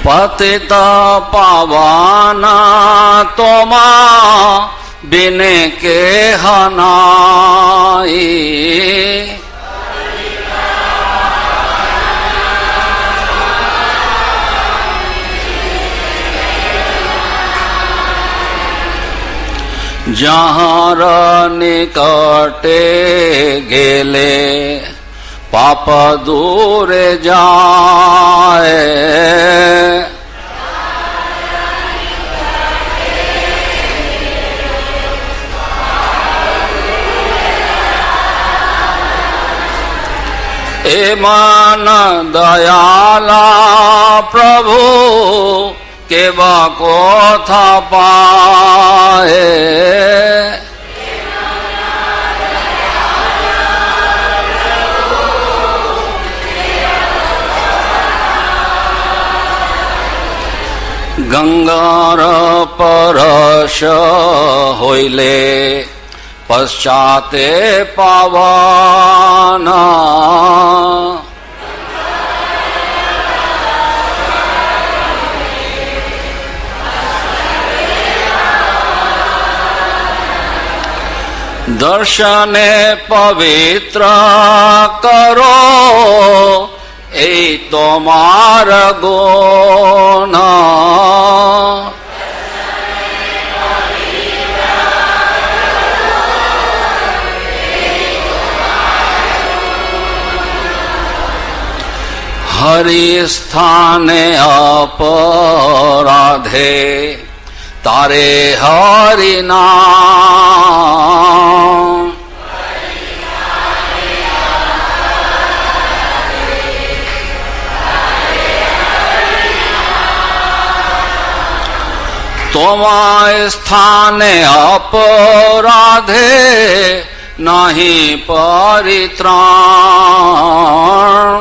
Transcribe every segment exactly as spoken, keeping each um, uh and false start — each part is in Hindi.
पतित पावना तोमा बिन के हनाई। जहाँ निकटे गेले पाप दूर जाए। ए मन दयाला प्रभु केवा को था पाए। गंगार परश होइले पश्चाते पावना। दर्शने पवित्र करो ए तोमार गुण। हरि स्थाने अपराधे तारे हरि नाम। तोमाय स्थाने अपराधे नहीं परित्राण।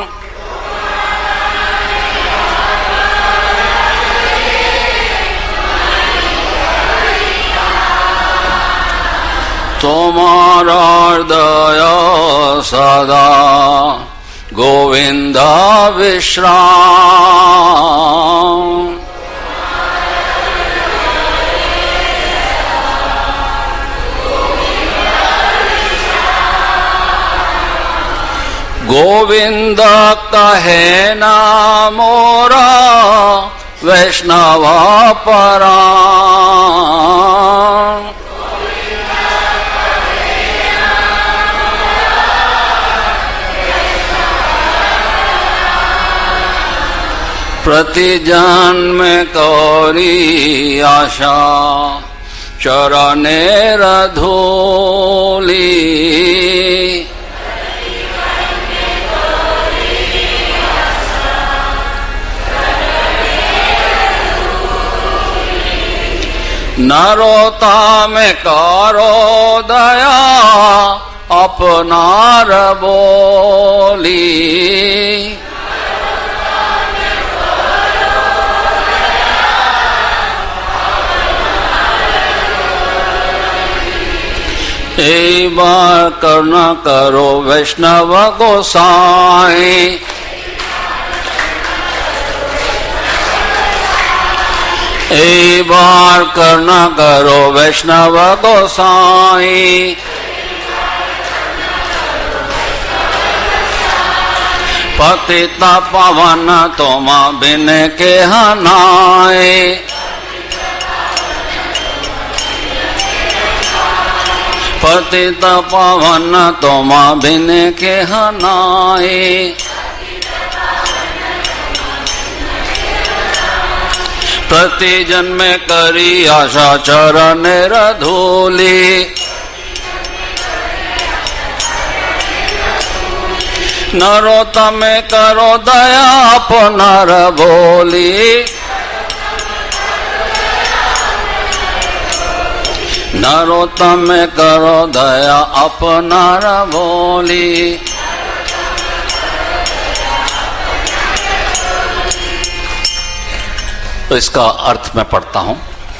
तोमारा दया सदा गोविंद विश्राम। गोविंद कहे न मोरा वैष्णव पराण। प्रति जन्म कौरी आशा चरणेर धूली। नरोता में करो दया अपनार बोली। एक बार करुणा करो वैष्णव गोसाई। एक बार करुणा करो वैष्णव गोसाई। पतित पावन तोमा बिन के हनाए। पतित पावन तोमा बिन के हनाए। प्रति जन्म करी आशा चरण धूली। नरोत्तम करो दया अपनार बोली। नरोत्तम करो दया अपनार बोली। तो इसका अर्थ मैं पढ़ता हूं।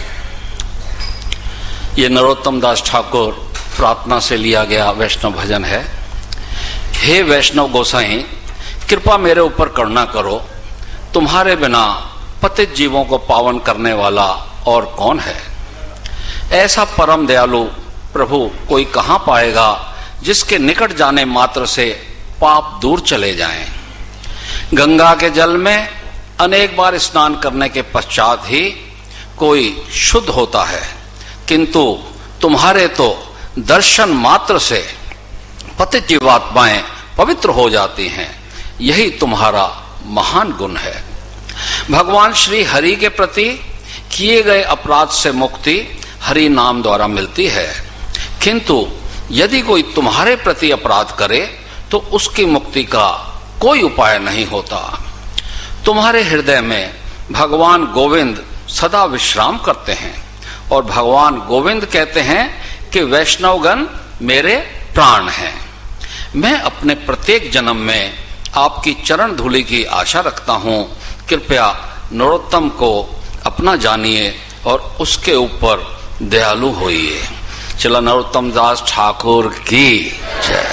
ये नरोत्तम दास ठाकुर प्रार्थना से लिया गया वैष्णव भजन है। हे वैष्णव गोसाई, कृपा मेरे ऊपर करुणा करो। तुम्हारे बिना पतित जीवों को पावन करने वाला और कौन है? ऐसा परम दयालु प्रभु कोई कहां पाएगा जिसके निकट जाने मात्र से पाप दूर चले जाएं। गंगा के जल में अनेक बार स्नान करने के पश्चात ही कोई शुद्ध होता है, किंतु तुम्हारे तो दर्शन मात्र से पतित जीवात्माएं पवित्र हो जाती हैं। यही तुम्हारा महान गुण है। भगवान श्री हरि के प्रति किए गए अपराध से मुक्ति हरि नाम द्वारा मिलती है, किंतु यदि कोई तुम्हारे प्रति अपराध करे तो उसकी मुक्ति का कोई उपाय नहीं होता। तुम्हारे हृदय में भगवान गोविंद सदा विश्राम करते हैं और भगवान गोविंद कहते हैं कि वैष्णवगण मेरे प्राण हैं। मैं अपने प्रत्येक जन्म में आपकी चरण धूलि की आशा रखता हूं। कृपया नरोत्तम को अपना जानिए और उसके ऊपर दयालु होइए। चला नरोत्तम दास ठाकुर की जय।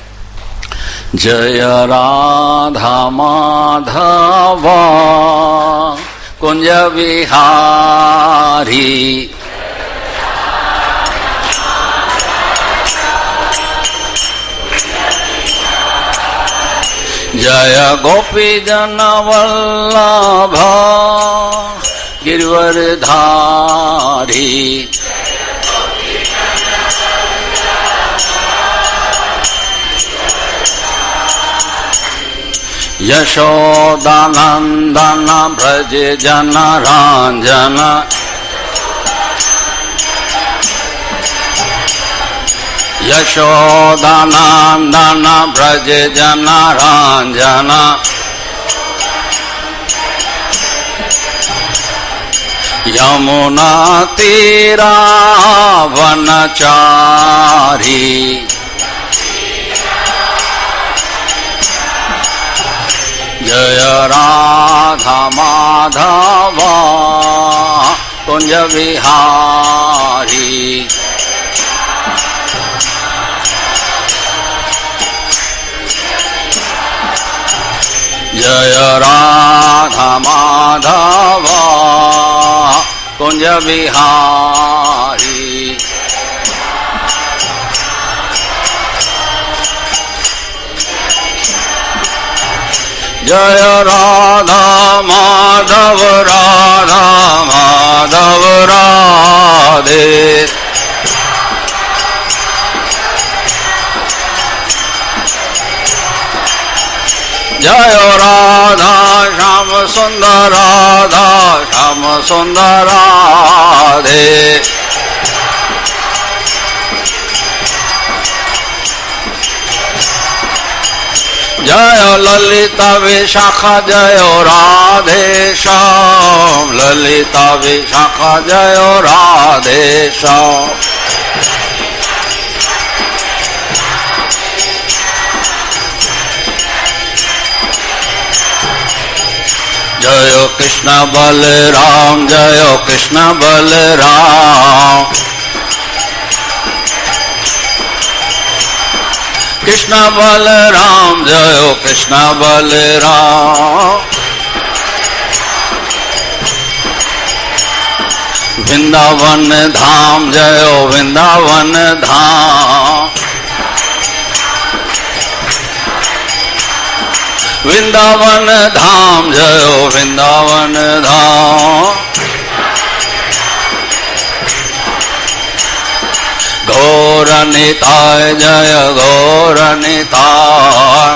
जय राधा माधवा कुंज विहारी, जय गोपी जन वल्लभ गिरिवरधारी, यशोदानंदन ब्रज जन रंजन, यशोदानंदन ब्रज जन रंजन, यमुना तीरा वनचारी, जय राधा माधवा कुंज विहारी, जय राधा माधवा कुंज विहारी, जय राधा माधव राधा माधव राधे, जय राधा श्याम सुंदर राधा श्याम सुंदर राधे, जय ललिता विशाखा जय राधे श्याम, ललिता विशाखा जय राधे श्याम, जय कृष्ण बलराम जय कृष्ण बलराम, कृष्ण बलराम जय कृष्ण बलराम, वृंदावन धाम जय वृंदावन धाम, वृंदावन धाम जय वृंदावन धाम, गौर निताय जय गौर निताय,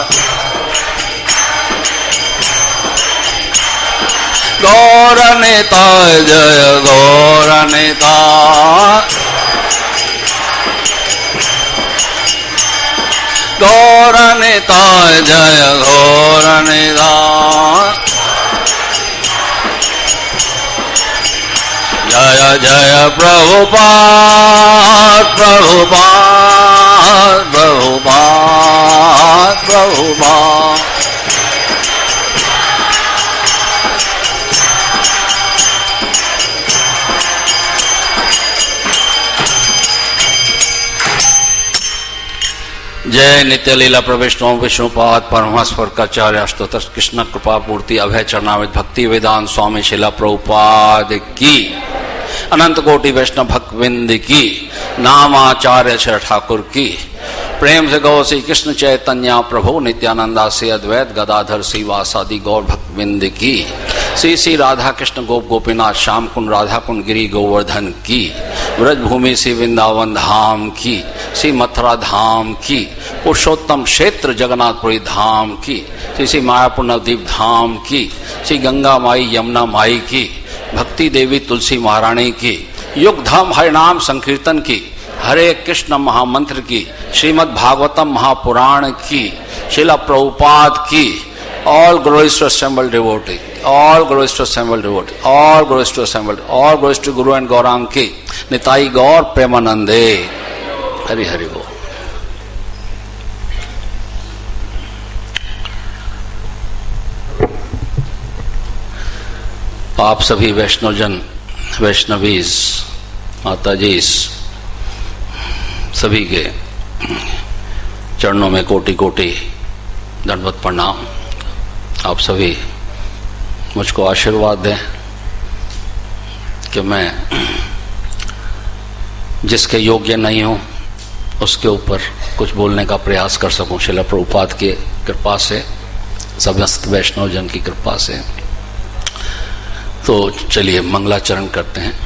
गौर निताय जय गौर निताय, गौर निताय जय गौर निताय, जय जय प्रभुपाद प्रभुपाद प्रभुपाद प्रभुपाद, जय नित्य लीला प्रविष्णु विष्णुपाद परमहंस वर्गाचार्य अष्टोत्तर कृष्ण कृपा पूर्ति अभय चरणामृत भक्ति वेदांत स्वामी शिला प्रभुपाद की, अनंत कोटि वैष्णव भक्तवृंद की, नामाचार्य श्री ठाकुर की। प्रेम से गौ श्री कृष्ण चैतन्य प्रभु नित्यानंदा से अद्वैत गदाधर श्रीवासादि गौर भक्तवृंद की। श्री श्री राधा कृष्ण गोप गोपीनाथ श्याम कुंड राधा कुंड गिरी गोवर्धन की। ब्रजभूमि श्री वृंदावन धाम की, श्री मथुरा धाम की, पुरुषोत्तम क्षेत्र जगन्नाथपुरी धाम की, श्री श्री मायापुर नवद्वीप धाम की, श्री गंगा माई यमुना माई की, भक्ति देवी तुलसी महारानी की, युग धाम हरिनाम संकीर्तन की, हरे कृष्ण महामंत्र की, श्रीमद् भागवतम महापुराण की, शिला प्रभुपाद की। All glories to assembled devotee, all glories to assembled devotee, all glories to assembled, all glories to Guru and Gaurang की, निताई गौर प्रेमानंदे। हरि हरि बोल। आप सभी वैष्णवजन, वैष्णवीज, माताजीज, सभी के चरणों में कोटि कोटि दंडवत प्रणाम। आप सभी मुझको आशीर्वाद दें कि मैं जिसके योग्य नहीं हूं उसके ऊपर कुछ बोलने का प्रयास कर सकूं, श्रील प्रभुपाद की कृपा से, समस्त वैष्णव जन की कृपा से। तो चलिए मंगलाचरण करते हैं।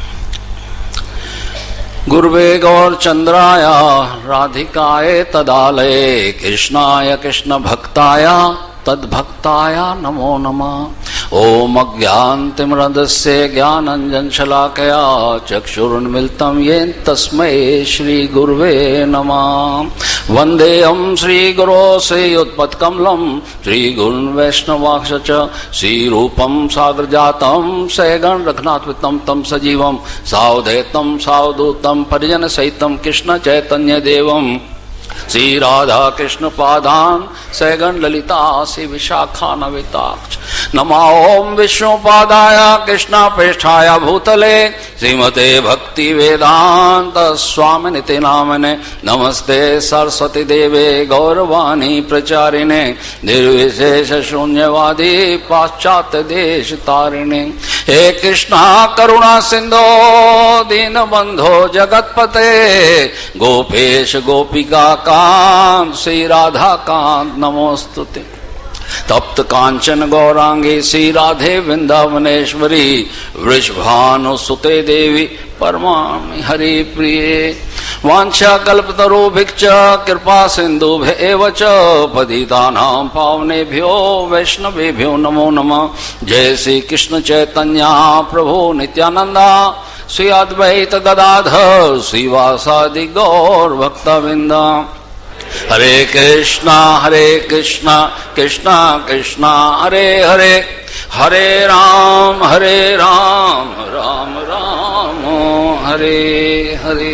गुरुवे गौर चंद्राय राधिकाय तदालये कृष्णाय कृष्ण भक्ताय तद्भक्ताय नमो नमः। ओम अज्ञानतिमिरन्धस्य ज्ञानाञ्जन शलाकया चक्षुरुन्मीलितं येन तस्मै श्री गुरुवे नमः। वन्देऽहं श्रीगुरो श्रीयुत्पत्कमलं श्रीगुरुन् वैष्णवांश्च श्रीरूपं सागरजातं सगण रघुनाथवितं तं सजीवं सावधैतं सावधूतं परिजनसहितं कृष्ण चैतन्य देवं श्री राधा कृष्ण पादान सगण ललिता श्री विशाखा नविताक्ष। नमो ओम विष्णुपादाय कृष्ण पृष्ठाय भूतले श्रीमते भक्ति वेदांत स्वामिनिति नामने। नमस्ते सरस्वती देवे गौरवाणी प्रचारिणे निर्विशेष शून्यवादी पाश्चात्य देश तारिणे। हे कृष्णा करुणा सिंधो दीन बंधो जगतपते गोपेश गोपिका कांत श्री राधा कांत नमोस्तुते। तप्त कांचन गौरांगी श्री राधे वृंदावनेश्वरी वृषभानुसुते देवी परमामि हरि प्रिये। वांछा कल्पतरुभिश्च कृपा सिन्धुभ्येव च पतितानां पावनेभ्यो वैष्णवेभ्यो नमो नमः। जय श्री कृष्ण चैतन्य प्रभु नित्यानंदा श्री अद्वैत गदाधर श्रीवासादि गौर भक्तवृंदा। हरे कृष्णा हरे कृष्णा कृष्णा कृष्णा हरे हरे, हरे राम हरे राम राम राम हरे हरे।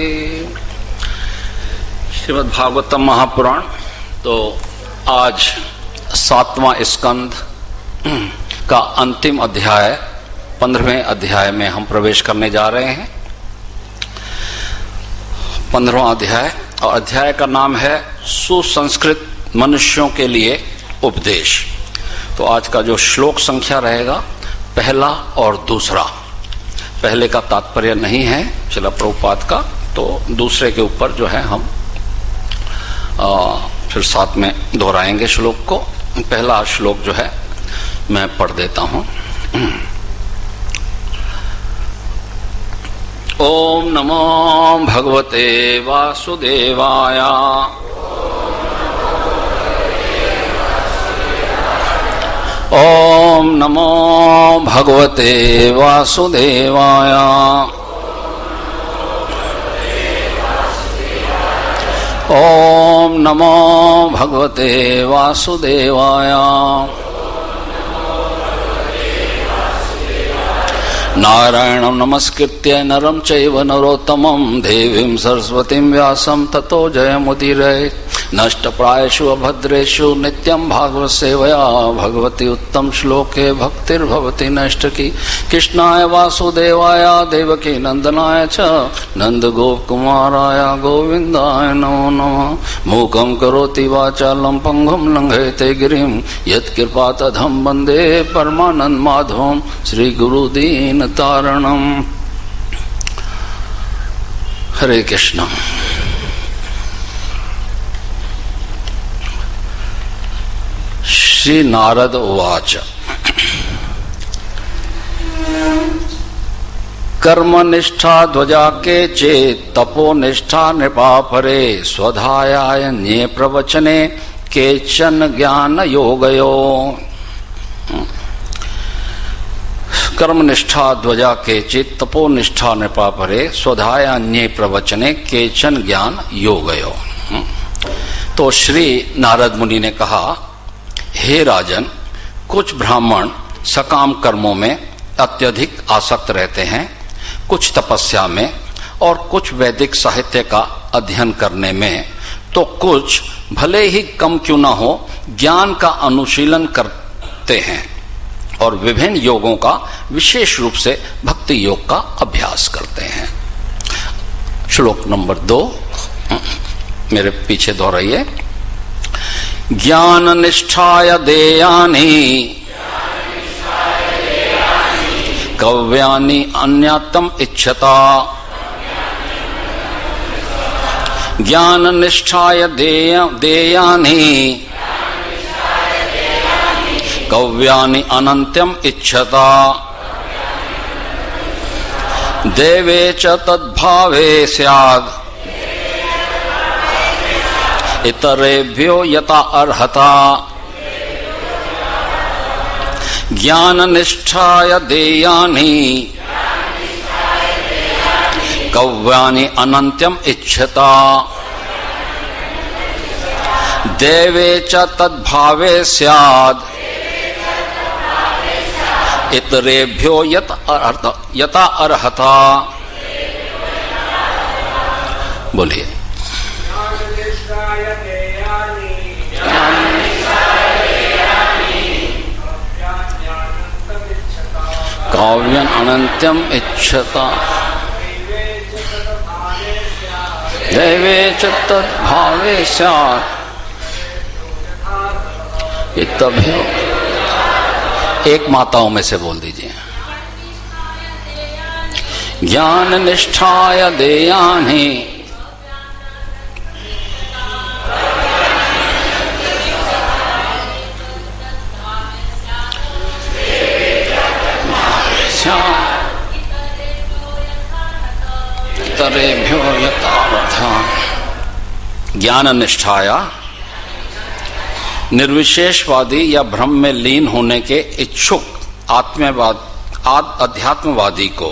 श्रीमद् भागवतम महापुराण। तो आज सातवां स्कंद का अंतिम अध्याय, पंद्रहवें अध्याय में हम प्रवेश करने जा रहे हैं। पंद्रहवां अध्याय, और अध्याय का नाम है सुसंस्कृत मनुष्यों के लिए उपदेश। तो आज का जो श्लोक संख्या रहेगा पहला और दूसरा। पहले का तात्पर्य नहीं है श्रील प्रभुपाद का, तो दूसरे के ऊपर जो है हम आ, फिर साथ में दोहराएंगे श्लोक को। पहला श्लोक जो है मैं पढ़ देता हूं। ओम नमो भगवते वासुदेवाय। ओम नमो भगवते वासुदेवाय। ओम नमो भगवते वासुदेवाय। नारायणं नमस्कृत्य नरं चैव नरोत्तमं देवीं सरस्वतीं व्यासं ततो जयमुदीरये। नष्ट प्रायेषु अभद्रेषु नित्यं भागवत सेवया भगवती उत्तम श्लोके भक्तिर्भवति नष्ट की। कृष्णाय वासुदेवाय देवकी नंदनाय च नंद गोप कुमाराय गोविंदाय नमो नमः। मूकं करोति वाचालं पंगुं लंघयते गिरिं यत्कृपा तदहं वन्दे परमानंद माधवं श्री गुरुदीन तारणम्। हरे कृष्ण। श्री नारद उवाच कर्मनिष्ठा ध्वजा के चेत तपोनिष्ठा नृपा परे स्वधायान्ये प्रवचने केचन ज्ञान योगयो। कर्मनिष्ठा ध्वजा के चित तपोनिष्ठा नृपा परे स्वधायान्ये प्रवचने केचन ज्ञान योगयो। तो श्री नारद मुनि ने कहा, हे राजन, कुछ ब्राह्मण सकाम कर्मों में अत्यधिक आसक्त रहते हैं, कुछ तपस्या में और कुछ वैदिक साहित्य का अध्ययन करने में, तो कुछ भले ही कम क्यों ना हो ज्ञान का अनुशीलन करते हैं और विभिन्न योगों का विशेष रूप से भक्ति योग का अभ्यास करते हैं। श्लोक नंबर दो मेरे पीछे दोहराइए। ज्ञान निष्ठाय देयानि कव्यानि अन्यतम इच्छता। ज्ञान निष्ठाय देयानि कव्यानि अनंत्यम इच्छता। देवे च तद्भावे स्याद् इतरेभ्यो यथा अर्हता। ज्ञान निष्ठाय देयानि कव्यानि अनंत्यम इच्छता। देवे च तद्भावे स्याद् इतरेभ्यो यथा अर्हता। बोलिए। काव्यन अनंत्यम इच्छता। दैवे च तद्भावे स्यात् इतरेभ्यो। एक माताओं में से बोल दीजिए। ज्ञान निष्ठाय देयानि इतरेभ्यो यथार्हता। ज्ञान निष्ठाया निर्विशेषवादी या भ्रम में लीन होने के इच्छुक आत्मवाद अध्यात्मवादी को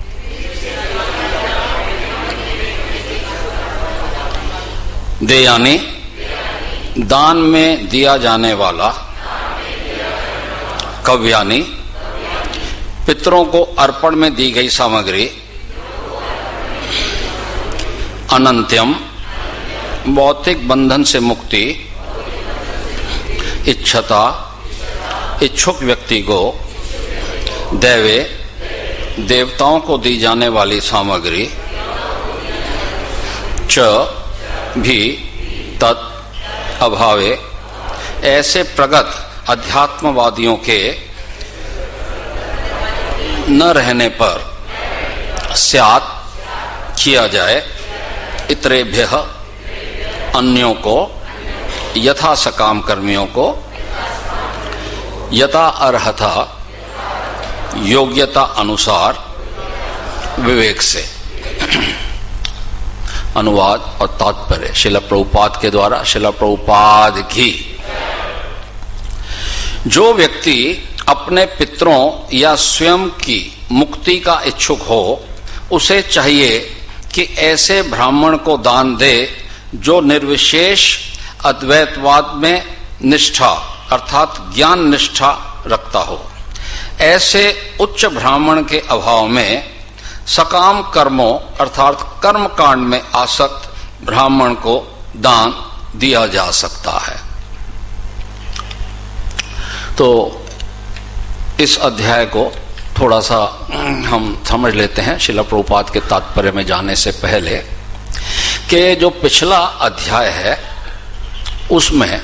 देयानि दान में दिया जाने वाला, कव्यानि पितरों को अर्पण में दी गई सामग्री, अनंत्यम भौतिक बंधन से मुक्ति, इच्छता इच्छुक व्यक्ति को, दैवे देवताओं को दी जाने वाली सामग्री, च भी तत् अभावे ऐसे प्रगत अध्यात्मवादियों के न रहने पर स्यात् किया जाए इतरेभ्यः अन्यों को, यथा सकाम कर्मियों को, यथा अर्हता योग्यता अनुसार विवेक से। अनुवाद और तात्पर्य श्रील प्रभुपाद के द्वारा, श्रील प्रभुपाद की। जो व्यक्ति अपने पितरों या स्वयं की मुक्ति का इच्छुक हो, उसे चाहिए कि ऐसे ब्राह्मण को दान दे जो निर्विशेष अद्वैतवाद में निष्ठा अर्थात ज्ञान निष्ठा रखता हो। ऐसे उच्च ब्राह्मण के अभाव में सकाम कर्मों अर्थात कर्म कांड में आसक्त ब्राह्मण को दान दिया जा सकता है। तो इस अध्याय को थोड़ा सा हम समझ लेते हैं श्रील प्रभुपाद के तात्पर्य में जाने से पहले कि जो पिछला अध्याय है उसमें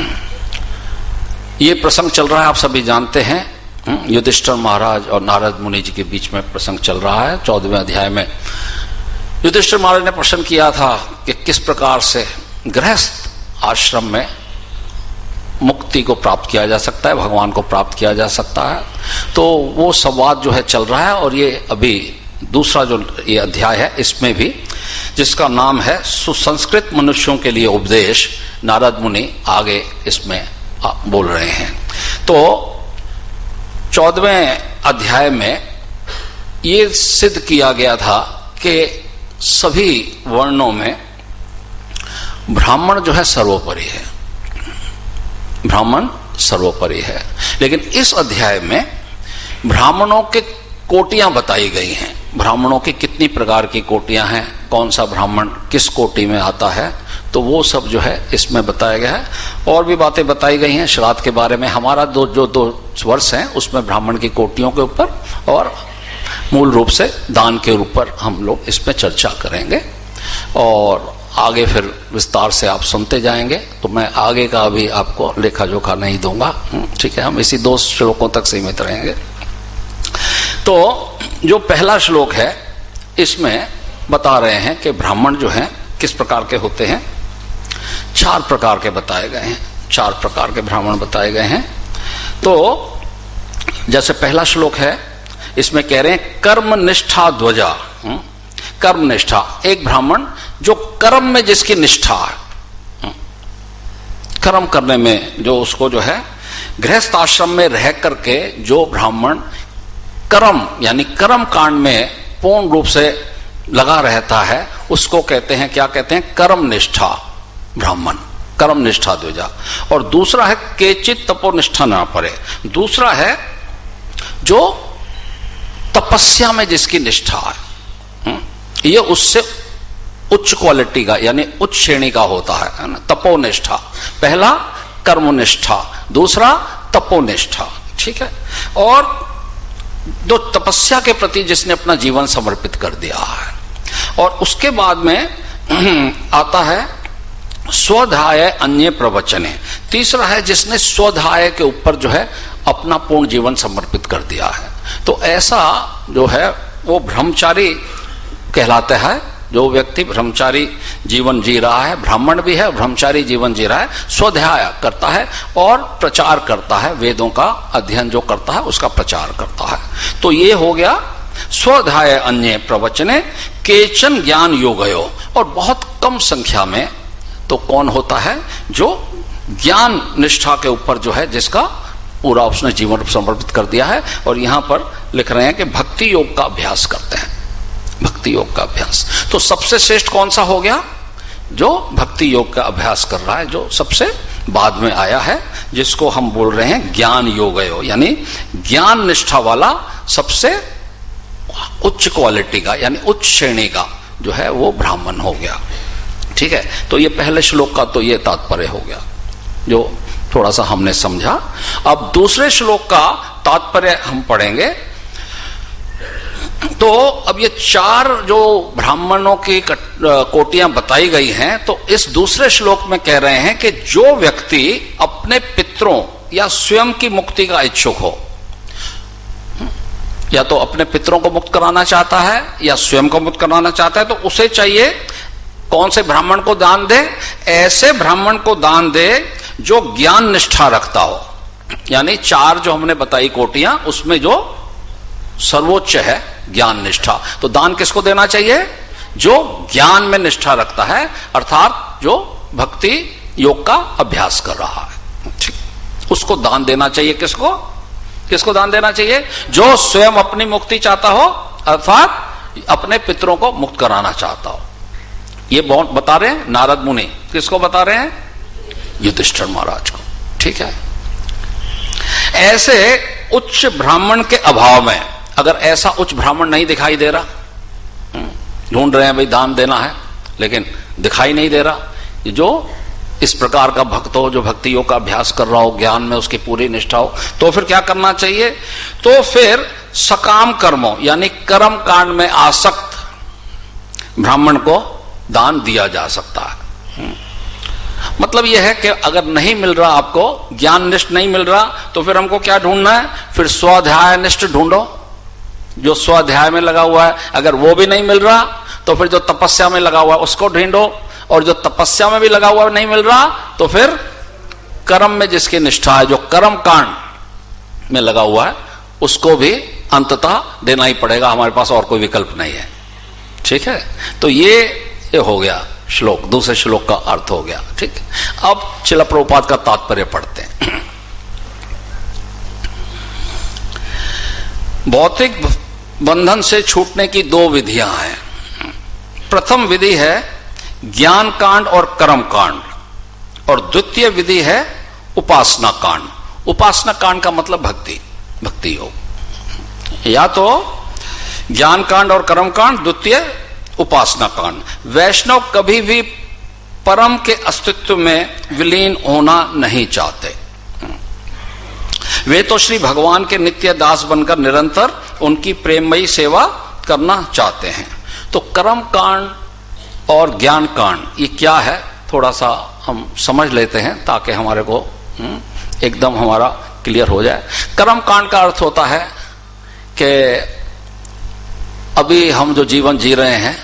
ये प्रसंग चल रहा है, आप सभी जानते हैं, युधिष्ठिर महाराज और नारद मुनि जी के बीच में प्रसंग चल रहा है। चौदहवें अध्याय में युधिष्ठिर महाराज ने प्रश्न किया था कि किस प्रकार से गृहस्थ आश्रम में मुक्ति को प्राप्त किया जा सकता है, भगवान को प्राप्त किया जा सकता है। तो वो संवाद जो है चल रहा है और ये अभी दूसरा जो ये अध्याय है इसमें भी, जिसका नाम है सुसंस्कृत मनुष्यों के लिए उपदेश, नारद मुनि आगे इसमें बोल रहे हैं। तो चौदहवें अध्याय में ये सिद्ध किया गया था कि सभी वर्णों में ब्राह्मण जो है सर्वोपरि है, ब्राह्मण सर्वोपरि है। लेकिन इस अध्याय में ब्राह्मणों के कोटियां बताई गई हैं। ब्राह्मणों की कितनी प्रकार की कोटियां हैं, कौन सा ब्राह्मण किस कोटि में आता है, तो वो सब जो है इसमें बताया गया है। और भी बातें बताई गई हैं श्राद्ध के बारे में। हमारा दो जो दो वर्ष हैं उसमें ब्राह्मण की कोटियों के ऊपर और मूल रूप से दान के ऊपर हम लोग इसमें चर्चा करेंगे और आगे फिर विस्तार से आप सुनते जाएंगे। तो मैं आगे का अभी आपको लेखा जोखा नहीं दूंगा, ठीक है, हम इसी दो श्लोकों तक सीमित रहेंगे। तो जो पहला श्लोक है इसमें बता रहे हैं कि ब्राह्मण जो हैं किस प्रकार के होते हैं। चार प्रकार के बताए गए हैं, चार प्रकार के ब्राह्मण बताए गए हैं। तो जैसे पहला श्लोक है इसमें कह रहे हैं कर्म निष्ठा ध्वजा, कर्म निष्ठा, एक ब्राह्मण जो कर्म में जिसकी निष्ठा है, कर्म करने में जो उसको जो है गृहस्थ आश्रम में रह करके जो ब्राह्मण कर्म यानी कर्म कांड में पूर्ण रूप से लगा रहता है उसको कहते हैं, क्या कहते हैं, कर्म निष्ठा ब्राह्मण, कर्म निष्ठा ध्वजा। और दूसरा है केचित तपोनिष्ठा ना पड़े, दूसरा है जो तपस्या में जिसकी निष्ठा है, ये उससे उच्च क्वालिटी का यानी उच्च श्रेणी का होता है ना, तपोनिष्ठा। पहला कर्मनिष्ठा, दूसरा तपोनिष्ठा, ठीक है। और जो तपस्या के प्रति जिसने अपना जीवन समर्पित कर दिया है। और उसके बाद में आता है स्वधाय अन्य प्रवचने, तीसरा है जिसने स्वधाय के ऊपर जो है अपना पूर्ण जीवन समर्पित कर दिया है। तो ऐसा जो है वो ब्रह्मचारी कहलाता है। जो व्यक्ति ब्रह्मचारी जीवन जी रहा है, ब्राह्मण भी है, ब्रह्मचारी जीवन जी रहा है, स्वाध्याय करता है और प्रचार करता है, वेदों का अध्ययन जो करता है उसका प्रचार करता है। तो ये हो गया स्वाध्याय अन्य प्रवचने केचन ज्ञान योगयो। और बहुत कम संख्या में तो कौन होता है जो ज्ञान निष्ठा के ऊपर जो है जिसका पूरा उसने जीवन समर्पित कर दिया है। और यहां पर लिख रहे हैं कि भक्ति योग का अभ्यास करते हैं, भक्ति योग का अभ्यास। तो सबसे श्रेष्ठ कौन सा हो गया, जो भक्ति योग का अभ्यास कर रहा है, जो सबसे बाद में आया है, जिसको हम बोल रहे हैं ज्ञान योगयो, यानी ज्ञान निष्ठा वाला सबसे उच्च क्वालिटी का यानी उच्च श्रेणी का जो है वो ब्राह्मण हो गया, ठीक है। तो ये पहले श्लोक का तो ये तात्पर्य हो गया जो थोड़ा सा हमने समझा। अब दूसरे श्लोक का तात्पर्य हम पढ़ेंगे। तो अब ये चार जो ब्राह्मणों की कोटियां बताई गई हैं, तो इस दूसरे श्लोक में कह रहे हैं कि जो व्यक्ति अपने पितरों या स्वयं की मुक्ति का इच्छुक हो, या तो अपने पितरों को मुक्त कराना चाहता है या स्वयं को मुक्त कराना चाहता है, तो उसे चाहिए कौन से ब्राह्मण को दान दे, ऐसे ब्राह्मण को दान दे जो ज्ञान निष्ठा रखता हो। यानी चार जो हमने बताई कोटियां, उसमें जो सर्वोच्च है ज्ञान निष्ठा। तो दान किसको देना चाहिए, जो ज्ञान में निष्ठा रखता है, अर्थात जो भक्ति योग का अभ्यास कर रहा है, ठीक, उसको दान देना चाहिए। किसको किसको दान देना चाहिए, जो स्वयं अपनी मुक्ति चाहता हो, अर्थात अपने पितरों को मुक्त कराना चाहता हो। ये बहुत बता रहे हैं नारद मुनि, किसको बता रहे हैं, युधिष्ठिर महाराज को, ठीक है। ऐसे उच्च ब्राह्मण के अभाव में, अगर ऐसा उच्च ब्राह्मण नहीं दिखाई दे रहा, ढूंढ रहे हैं भाई दान देना है लेकिन दिखाई नहीं दे रहा, जो इस प्रकार का भक्त हो जो भक्ति योग का अभ्यास कर रहा हो, ज्ञान में उसकी पूरी निष्ठा हो, तो फिर क्या करना चाहिए? तो फिर सकाम कर्मों यानी कर्म कांड में आसक्त ब्राह्मण को दान दिया जा सकता है। मतलब यह है कि अगर नहीं मिल रहा, आपको ज्ञान निष्ठ नहीं मिल रहा, तो फिर हमको क्या ढूंढना है? फिर स्वाध्याय निष्ठ ढूंढो, जो स्वाध्याय में लगा हुआ है। अगर वो भी नहीं मिल रहा तो फिर जो तपस्या में लगा हुआ है उसको ढूंढो, और जो तपस्या में भी लगा हुआ नहीं मिल रहा तो फिर कर्म में जिसकी निष्ठा है, जो कर्म कांड में लगा हुआ है, उसको भी अंततः देना ही पड़ेगा, हमारे पास और कोई विकल्प नहीं है। ठीक है, तो ये, ये हो गया श्लोक, दूसरे श्लोक का अर्थ हो गया। ठीक है, अब चिला प्रभुपाद का तात्पर्य पढ़ते हैं। भौतिक बंधन से छूटने की दो विधियां हैं। प्रथम विधि है ज्ञान कांड और कर्म कांड, और द्वितीय विधि है उपासना कांड। उपासना कांड का मतलब भक्ति, भक्ति योग। या तो ज्ञान कांड और कर्म कांड, द्वितीय उपासना कांड। वैष्णव कभी भी परम के अस्तित्व में विलीन होना नहीं चाहते। वे तो श्री भगवान के नित्य दास बनकर निरंतर उनकी प्रेममयी सेवा करना चाहते हैं। तो कर्म कांड और ज्ञान कांड ये क्या है, थोड़ा सा हम समझ लेते हैं ताकि हमारे को एकदम हमारा क्लियर हो जाए। कर्म कांड का अर्थ होता है कि अभी हम जो जीवन जी रहे हैं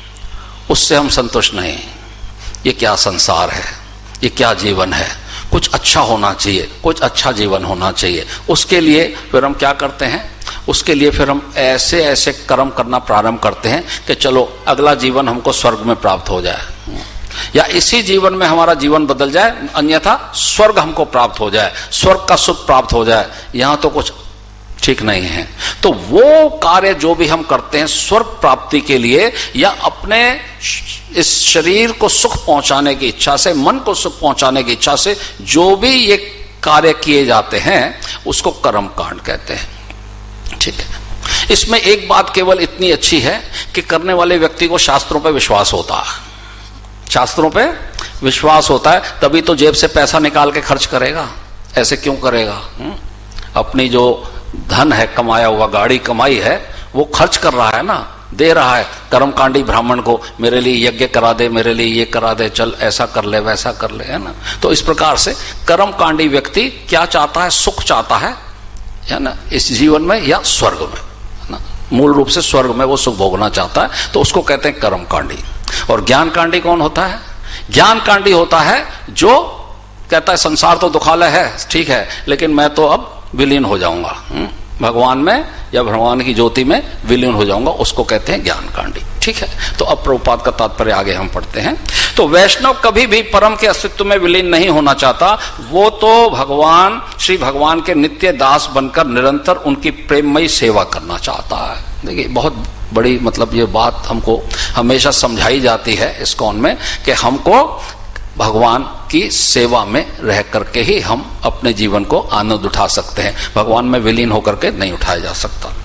उससे हम संतुष्ट नहीं। ये क्या संसार है, ये क्या जीवन है, कुछ अच्छा होना चाहिए, कुछ अच्छा जीवन होना चाहिए। उसके लिए फिर हम क्या करते हैं? उसके लिए फिर हम ऐसे ऐसे कर्म करना प्रारंभ करते हैं कि चलो अगला जीवन हमको स्वर्ग में प्राप्त हो जाए, या इसी जीवन में हमारा जीवन बदल जाए, अन्यथा स्वर्ग हमको प्राप्त हो जाए, स्वर्ग का सुख प्राप्त हो जाए। यहां तो कुछ ठीक नहीं है। तो वो कार्य जो भी हम करते हैं स्वर्ग प्राप्ति के लिए, या अपने इस शरीर को सुख पहुंचाने की इच्छा से, मन को सुख पहुंचाने की इच्छा से जो भी ये कार्य किए जाते हैं उसको कर्म कांड कहते हैं। ठीक है, इसमें एक बात केवल इतनी अच्छी है कि करने वाले व्यक्ति को शास्त्रों पे विश्वास होता है। शास्त्रों पे विश्वास होता है, तभी तो जेब से पैसा निकाल के खर्च करेगा। ऐसे क्यों करेगा? हुँ? अपनी जो धन है, कमाया हुआ, गाड़ी कमाई है, वो खर्च कर रहा है ना, दे रहा है कर्मकांडी ब्राह्मण को, मेरे लिए यज्ञ करा दे, मेरे लिए ये करा दे, चल ऐसा कर ले, वैसा कर ले, है ना। तो इस प्रकार से कर्मकांडी व्यक्ति क्या चाहता है? सुख चाहता है, है ना, इस जीवन में या स्वर्ग में, है ना। मूल रूप से स्वर्ग में वो सुख भोगना चाहता है, तो उसको कहते हैं कर्मकांडी। और ज्ञानकांडी कौन होता है? ज्ञानकांडी होता है जो कहता है संसार तो दुखालय है, ठीक है, लेकिन मैं तो अब विलीन हो जाऊंगा, भगवान में या भगवान की ज्योति में विलीन हो जाऊंगा, उसको कहते हैं ज्ञानकांडी। ठीक है, तो अब प्रभुपाद का तात्पर्य आगे हम पढ़ते हैं। तो वैष्णव कभी भी परम के अस्तित्व में विलीन नहीं होना चाहता, वो तो भगवान, श्री भगवान के नित्य दास बनकर निरंतर उनकी प्रेममयी सेवा करना चाहता है। देखिए, बहुत बड़ी मतलब ये बात हमको हमेशा समझाई जाती है इस्कॉन में कि हमको भगवान की सेवा में रह करके ही हम अपने जीवन को आनंद उठा सकते हैं, भगवान में विलीन होकर के नहीं उठाया जा सकता।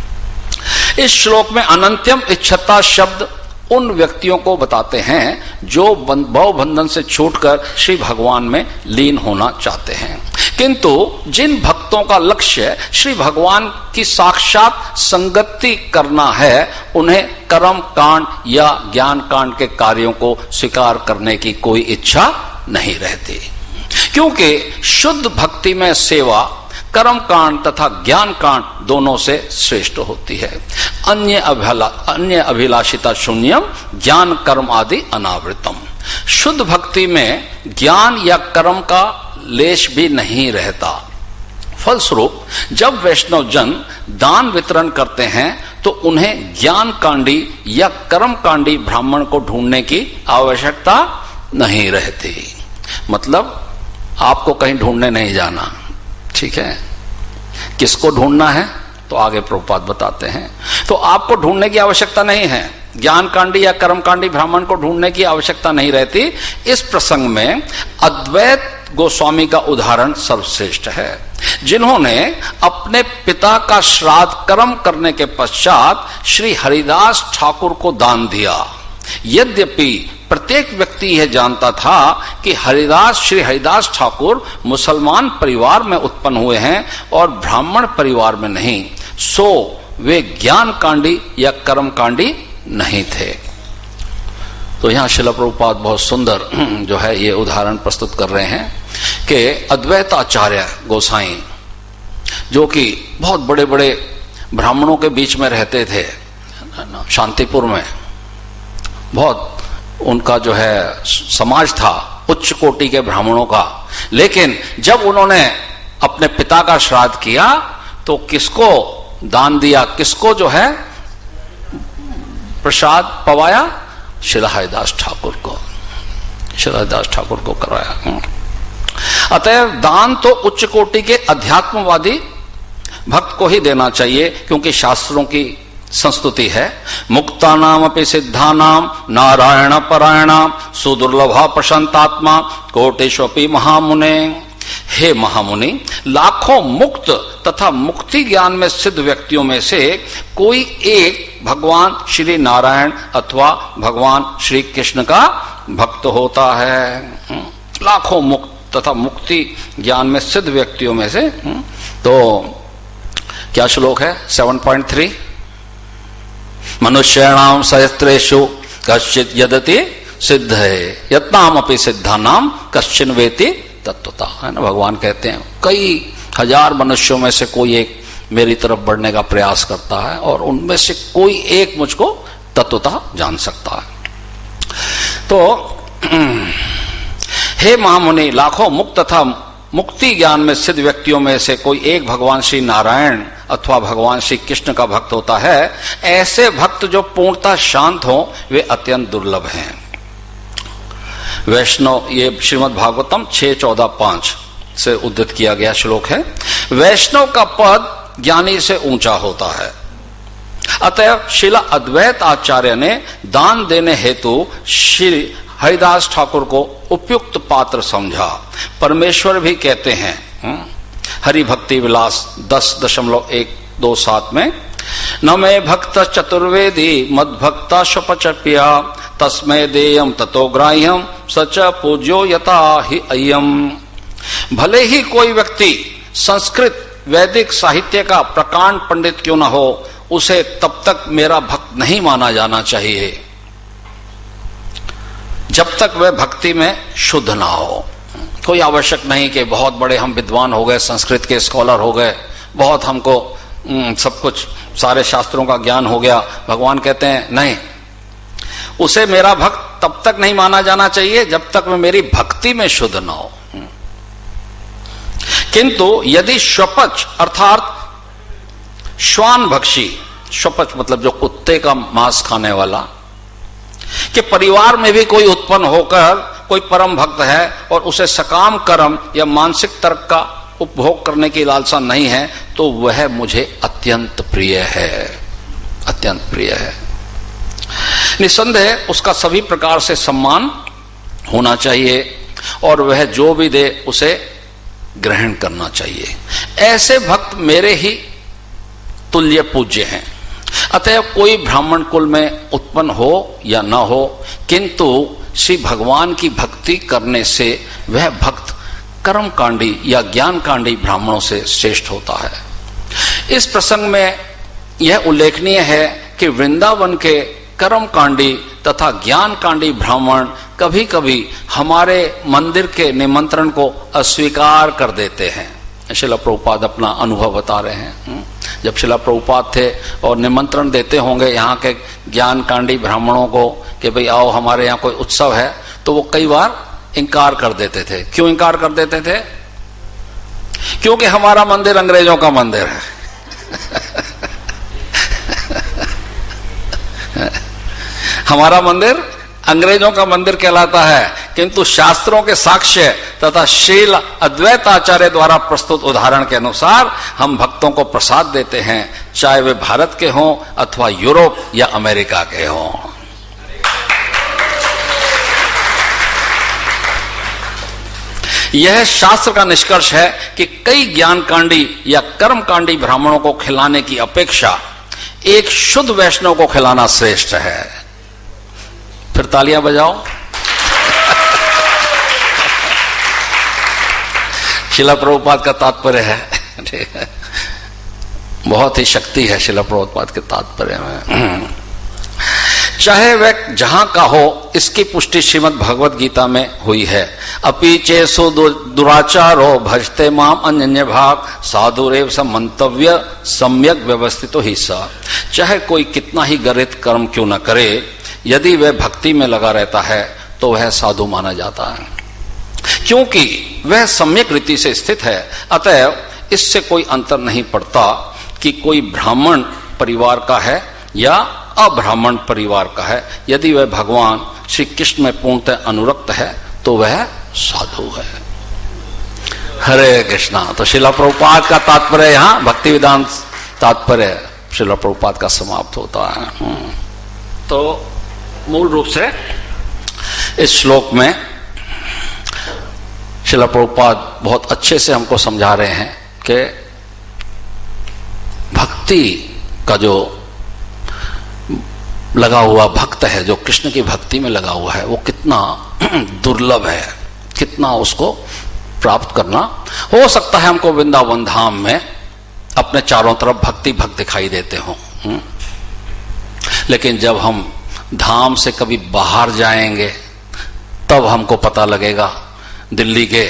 इस श्लोक में अनंत्यम इच्छता शब्द उन व्यक्तियों को बताते हैं जो भव बंधन से छूटकर श्री भगवान में लीन होना चाहते हैं। किंतु जिन भक्तों का लक्ष्य श्री भगवान की साक्षात संगति करना है, उन्हें कर्म कांड या ज्ञान कांड के कार्यों को स्वीकार करने की कोई इच्छा नहीं रहती, क्योंकि शुद्ध भक्ति में सेवा कर्म कांड तथा ज्ञान कांड दोनों से श्रेष्ठ होती है। अन्य अभिला अन्य अभिलाषिता शून्यम ज्ञान कर्म आदि अनावृतम। शुद्ध भक्ति में ज्ञान या कर्म का लेश भी नहीं रहता। फलस्वरूप जब वैष्णव जन दान वितरण करते हैं तो उन्हें ज्ञान कांडी या कर्म कांडी ब्राह्मण को ढूंढने की आवश्यकता नहीं रहती। मतलब आपको कहीं ढूंढने नहीं जाना, ठीक है। किसको ढूंढना है तो आगे प्रभुपाद बताते हैं। तो आपको ढूंढने की आवश्यकता नहीं है, ज्ञान कांडी या कर्म कांडी ब्राह्मण को ढूंढने की आवश्यकता नहीं रहती। इस प्रसंग में अद्वैत गोस्वामी का उदाहरण सर्वश्रेष्ठ है, जिन्होंने अपने पिता का श्राद्ध कर्म करने के पश्चात श्री हरिदास ठाकुर को दान दिया। यद्यपि प्रत्येक व्यक्ति यह जानता था कि हरिदास श्री हरिदास ठाकुर मुसलमान परिवार में उत्पन्न हुए हैं और ब्राह्मण परिवार में नहीं, सो वे ज्ञान कांडी या कर्म कांडी नहीं थे। तो यहां श्रील प्रभुपाद बहुत सुंदर जो है ये उदाहरण प्रस्तुत कर रहे हैं कि अद्वैत आचार्य गोसाई जो कि बहुत बड़े बड़े ब्राह्मणों के बीच में रहते थे शांतिपुर में, बहुत उनका जो है समाज था उच्च कोटि के ब्राह्मणों का, लेकिन जब उन्होंने अपने पिता का श्राद्ध किया तो किसको दान दिया, किसको जो है प्रसाद पवाया? श्री हरिदास ठाकुर को, श्री हरिदास ठाकुर को कराया। अतएव दान तो उच्च कोटि के अध्यात्मवादी भक्त को ही देना चाहिए, क्योंकि शास्त्रों की संस्तुति है, मुक्ता नाम अपि सिद्धा नाम नारायण परायणाम सुदुर्लभा प्रशांतात्मा कोटेश्वपि महामुने। हे महामुनि, लाखों मुक्त तथा मुक्ति ज्ञान में सिद्ध व्यक्तियों में से कोई एक भगवान श्री नारायण अथवा भगवान श्री कृष्ण का भक्त होता है। लाखों मुक्त तथा मुक्ति ज्ञान में सिद्ध व्यक्तियों में से। तो क्या श्लोक है? सेवन पॉइंट थ्री, मनुष्याणाम सहस्त्रेषु कश्चित यदति सिद्ध है यत्नाम अपि सिद्धा नाम कश्चिन वेति तत्वता, है ना। भगवान कहते हैं कई हजार मनुष्यों में से कोई एक मेरी तरफ बढ़ने का प्रयास करता है और उनमें से कोई एक मुझको तत्वता जान सकता है। तो हे महामुनि, लाखों मुक्त तथा मुक्ति ज्ञान में सिद्ध व्यक्तियों में से कोई एक भगवान श्री नारायण अथवा भगवान श्री कृष्ण का भक्त होता है। ऐसे भक्त जो पूर्णतः शांत हों वे अत्यंत दुर्लभ हैं। वैष्णव, ये श्रीमद् भागवतम छह चौदह पांच से उद्धृत किया गया श्लोक है। वैष्णव का पद ज्ञानी से ऊंचा होता है। अतएव श्रीला अद्वैत आचार्य ने दान देने हेतु श्री हरिदास ठाकुर को उपयुक्त पात्र समझा। परमेश्वर भी कहते हैं हरि भक्ति विलास दस दशमलव एक दो सात में, न मे भक्त चतुर्वेदी मद भक्ता स्वपचप्या तस्मै देयम ततो ग्राह्यम सच पूज्यो यथा ही अयम। भले ही कोई व्यक्ति संस्कृत वैदिक साहित्य का प्रकांड पंडित क्यों न हो, उसे तब तक मेरा भक्त नहीं माना जाना चाहिए जब तक वह भक्ति में शुद्ध ना हो। कोई आवश्यक नहीं कि बहुत बड़े हम विद्वान हो गए, संस्कृत के स्कॉलर हो गए, बहुत हमको सब कुछ सारे शास्त्रों का ज्ञान हो गया। भगवान कहते हैं नहीं, उसे मेरा भक्त तब तक नहीं माना जाना चाहिए जब तक वह मेरी भक्ति में शुद्ध ना हो। किंतु यदि स्वपच अर्थात श्वान भक्षी, स्वपच मतलब जो कुत्ते का मांस खाने वाला, कि परिवार में भी कोई उत्पन्न होकर कोई परम भक्त है और उसे सकाम कर्म या मानसिक तर्क का उपभोग करने की लालसा नहीं है, तो वह मुझे अत्यंत प्रिय है, अत्यंत प्रिय है। निसंदेह उसका सभी प्रकार से सम्मान होना चाहिए और वह जो भी दे उसे ग्रहण करना चाहिए। ऐसे भक्त मेरे ही तुल्य पूज्य हैं। अतएव कोई ब्राह्मण कुल में उत्पन्न हो या न हो, किंतु श्री भगवान की भक्ति करने से वह भक्त कर्मकांडी या ज्ञानकांडी ब्राह्मणों से श्रेष्ठ होता है। इस प्रसंग में यह उल्लेखनीय है कि वृंदावन के कर्मकांडी तथा ज्ञानकांडी ब्राह्मण कभी कभी हमारे मंदिर के निमंत्रण को अस्वीकार कर देते हैं। श्रील प्रभुपाद अपना अनुभव बता रहे हैं। जब श्रील प्रभुपाद थे और निमंत्रण देते होंगे यहाँ के ज्ञानकांडी ब्राह्मणों को कि भाई आओ हमारे यहाँ कोई उत्सव है, तो वो कई बार इनकार कर देते थे। क्यों इनकार कर देते थे? क्योंकि हमारा मंदिर अंग्रेजों का मंदिर है। हमारा मंदिर अंग्रेजों का मंदिर कहलाता है, किंतु शास्त्रों के साक्ष्य तथा शील अद्वैत आचार्य द्वारा प्रस्तुत उदाहरण के अनुसार हम भक्तों को प्रसाद देते हैं, चाहे वे भारत के हों अथवा यूरोप या अमेरिका के हों। यह शास्त्र का निष्कर्ष है कि कई ज्ञानकांडी या कर्मकांडी ब्राह्मणों को खिलाने की अपेक्षा एक शुद्ध वैष्णव को खिलाना श्रेष्ठ है। फिर तालियां बजाओ। शिला प्रभुपाद का तात्पर्य है, ठीक है, बहुत ही शक्ति है शिला प्रभुपाद के तात्पर्य में। चाहे वह जहां का हो, इसकी पुष्टि श्रीमद् भगवत गीता में हुई है। अपि चेसु दुराचारो भजते माम अन्य भाग साधुरेव स मंतव्य सम्यक व्यवस्थितो ही सा। चाहे कोई कितना ही गरित कर्म क्यों न करे, यदि वह भक्ति में लगा रहता है तो वह साधु माना जाता है, क्योंकि वह सम्यक रीति से स्थित है। अतएव इससे कोई अंतर नहीं पड़ता कि कोई ब्राह्मण परिवार का है या अब्राह्मण परिवार का है। यदि वह भगवान श्री कृष्ण में पूर्णतः अनुरक्त है तो वह साधु है। हरे कृष्णा। तो शिला प्रभुपाद का तात्पर्य यहाँ भक्ति वेदांत तात्पर्य शिला प्रभुपाद का समाप्त होता है। तो मूल रूप से इस श्लोक में शिला प्रभुपाद बहुत अच्छे से हमको समझा रहे हैं कि भक्ति का जो लगा हुआ भक्त है, जो कृष्ण की भक्ति में लगा हुआ है, वो कितना दुर्लभ है, कितना उसको प्राप्त करना। हो सकता है हमको वृंदावन धाम में अपने चारों तरफ भक्ति भक्त दिखाई देते हो, लेकिन जब हम धाम से कभी बाहर जाएंगे तब हमको पता लगेगा। दिल्ली के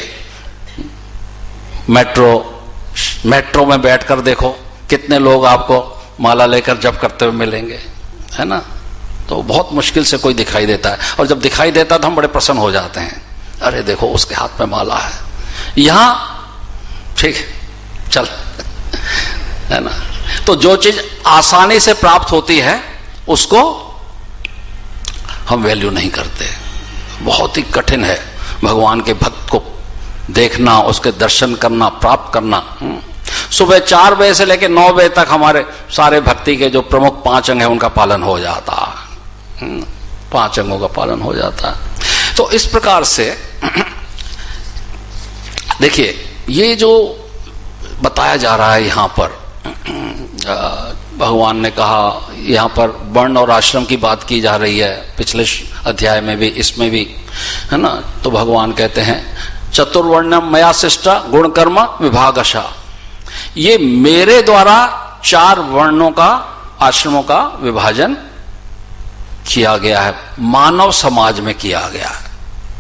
मेट्रो मेट्रो में बैठकर देखो कितने लोग आपको माला लेकर जप करते हुए मिलेंगे, है ना। तो बहुत मुश्किल से कोई दिखाई देता है, और जब दिखाई देता है तो हम बड़े प्रसन्न हो जाते हैं, अरे देखो उसके हाथ में माला है। यहां ठीक चल, है ना। तो जो चीज आसानी से प्राप्त होती है उसको हम वैल्यू नहीं करते। बहुत ही कठिन है भगवान के भक्त को देखना, उसके दर्शन करना, प्राप्त करना। सुबह चार बजे से लेकर नौ बजे तक हमारे सारे भक्ति के जो प्रमुख पांच अंग है उनका पालन हो जाता है, पांच अंगों का पालन हो जाता है। तो इस प्रकार से देखिए, ये जो बताया जा रहा है यहां पर, भगवान ने कहा, यहां पर वर्ण और आश्रम की बात की जा रही है, पिछले अध्याय में भी, इसमें भी, है ना। तो भगवान कहते हैं चतुर्वर्णम मया शिष्टा गुण कर्म विभागशः, ये मेरे द्वारा चार वर्णों का, आश्रमों का विभाजन किया गया है, मानव समाज में किया गया है।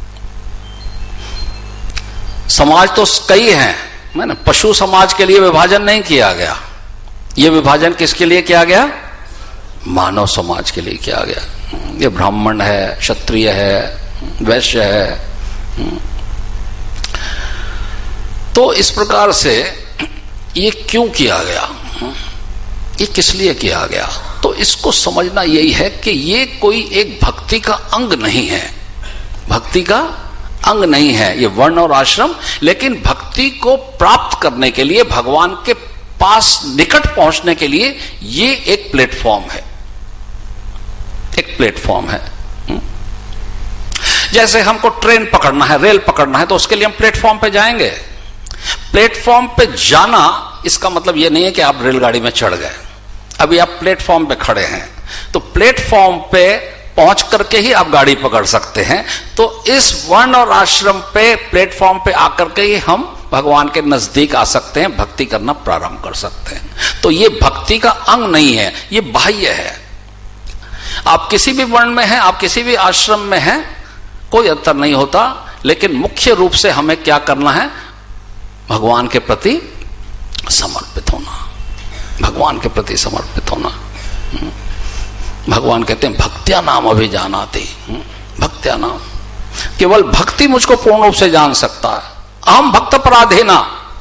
समाज तो कई हैं, मैंने पशु समाज के लिए विभाजन नहीं किया गया, ये विभाजन किसके लिए किया गया? मानव समाज के लिए किया गया। ये ब्राह्मण है, क्षत्रिय है, वैश्य है। तो इस प्रकार से ये क्यों किया गया, ये किस लिए किया गया? तो इसको समझना यही है कि ये कोई एक भक्ति का अंग नहीं है, भक्ति का अंग नहीं है ये वर्ण और आश्रम, लेकिन भक्ति को प्राप्त करने के लिए, भगवान के पास निकट पहुंचने के लिए ये एक प्लेटफॉर्म है, एक प्लेटफॉर्म है। जैसे हमको ट्रेन पकड़ना है, रेल पकड़ना है, तो उसके लिए हम प्लेटफॉर्म पे जाएंगे। प्लेटफॉर्म पे जाना इसका मतलब यह नहीं है कि आप रेलगाड़ी में चढ़ गए, अभी आप प्लेटफॉर्म पे खड़े हैं, तो प्लेटफॉर्म पे पहुंच करके ही आप गाड़ी पकड़ सकते हैं। तो इस वर्ण और आश्रम पे, प्लेटफॉर्म पे आकर के ही हम भगवान के नजदीक आ सकते हैं, भक्ति करना प्रारंभ कर सकते हैं। तो ये भक्ति का अंग नहीं है, ये बाह्य है। आप किसी भी वर्ण में हैं, आप किसी भी आश्रम में हैं, कोई अंतर नहीं होता, लेकिन मुख्य रूप से हमें क्या करना है? भगवान के प्रति समर्पित होना, भगवान के प्रति समर्पित होना। भगवान कहते हैं भक्त्या नाम अभिजानाति, भक्त्या नाम, केवल भक्ति मुझको पूर्ण रूप से जान सकता है। अहम भक्त पराधीना,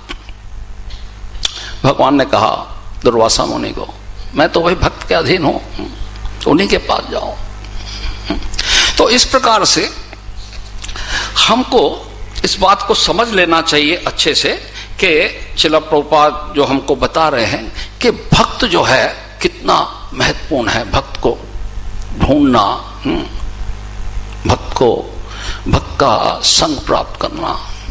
भगवान ने कहा दुर्वासा मुनि को, मैं तो वही भक्त के अधीन हूं, उन्हीं के पास जाओ। तो इस प्रकार से हमको इस बात को समझ लेना चाहिए अच्छे से कि श्रील प्रभुपाद जो हमको बता रहे हैं कि भक्त जो है कितना महत्वपूर्ण है, भक्त को ढूंढना, भक्त को, भक्त का संग प्राप्त करना।